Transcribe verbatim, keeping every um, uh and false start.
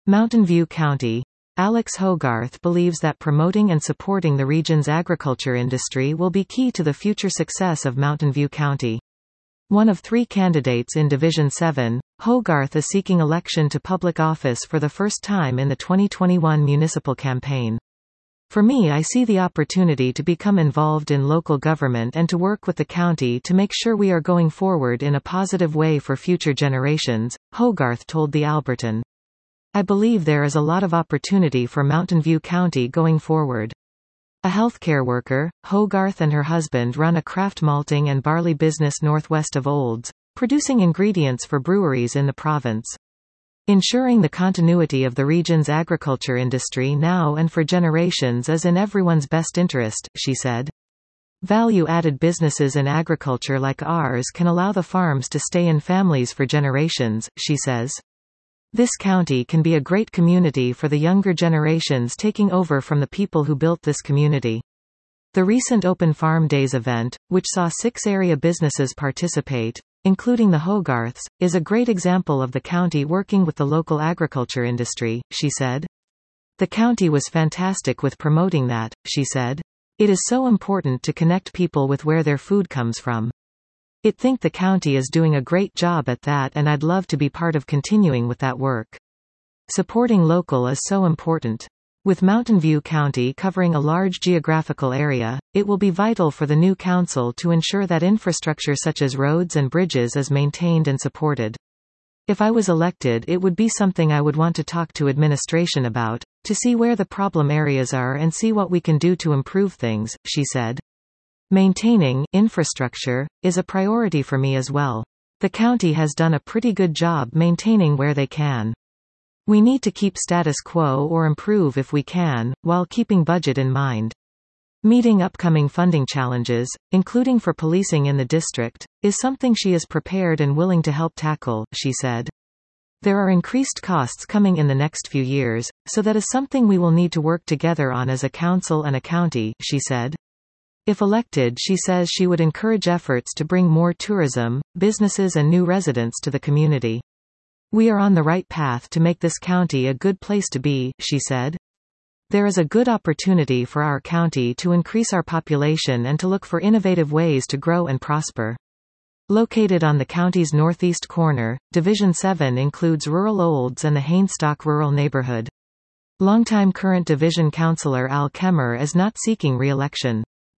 Mountain View County. Alex Hogarth believes that promoting and supporting the region's agriculture industry will be key to the future success of Mountain View County. One of three candidates in Division seven, Hogarth is seeking election to public office for the first time in the twenty twenty-one municipal campaign. For me, I see the opportunity to become involved in local government and to work with the county to make sure we are going forward in a positive way for future generations, Hogarth told the Albertan. I believe there is a lot of opportunity for Mountain View County going forward. A healthcare worker, Hogarth and her husband run a craft malting and barley business northwest of Olds, producing ingredients for breweries in the province. Ensuring the continuity of the region's agriculture industry now and for generations is in everyone's best interest, she said. Value-added businesses in agriculture like ours can allow the farms to stay in families for generations, she says. This county can be a great community for the younger generations taking over from the people who built this community. The recent Open Farm Days event, which saw six area businesses participate, including the Hogarths, is a great example of the county working with the local agriculture industry, she said. The county was fantastic with promoting that, she said. It is so important to connect people with where their food comes from. I think the county is doing a great job at that, and I'd love to be part of continuing with that work. Supporting local is so important. With Mountain View County covering a large geographical area, it will be vital for the new council to ensure that infrastructure such as roads and bridges is maintained and supported. If I was elected, it would be something I would want to talk to administration about, to see where the problem areas are and see what we can do to improve things, she said. Maintaining infrastructure is a priority for me as well. The county has done a pretty good job maintaining where they can. We need to keep status quo or improve if we can, while keeping budget in mind. Meeting upcoming funding challenges, including for policing in the district, is something she is prepared and willing to help tackle, she said. There are increased costs coming in the next few years, so that is something we will need to work together on as a council and a county, she said. If elected, she says she would encourage efforts to bring more tourism, businesses and new residents to the community. We are on the right path to make this county a good place to be, she said. There is a good opportunity for our county to increase our population and to look for innovative ways to grow and prosper. Located on the county's northeast corner, Division seven includes rural Olds and the Hainstock rural neighborhood. Longtime current division councillor Al Kemmer is not seeking re-election.